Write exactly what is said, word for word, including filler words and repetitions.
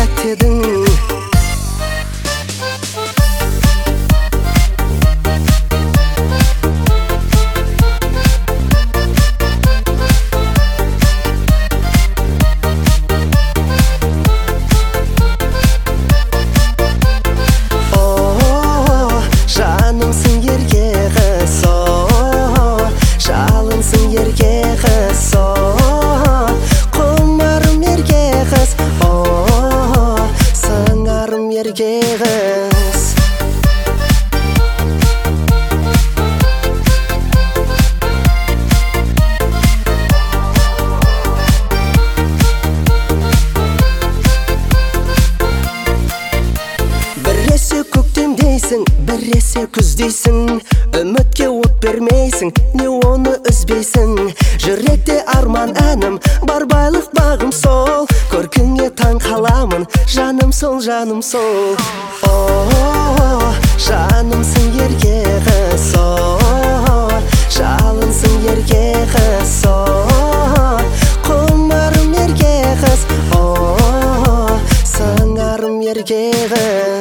tәтті едің. Жанымсың ерке қыз, жалынсың ерке қыз, құмарым ерке қыз, сыңарым ерке қыз. Біресе көктем дейсің, біресе күз дейсің, үмітке от бермейсің, не оны үзбейсің. Жүректе арман әнім, бар байлық бағым сол, көркіңе таң қаламын, жаным сол, жаным сол. О, жанымсың ерке қыз, жалынсың ерке қыз, құмарым ерке қыз, сыңарым ерке қыз.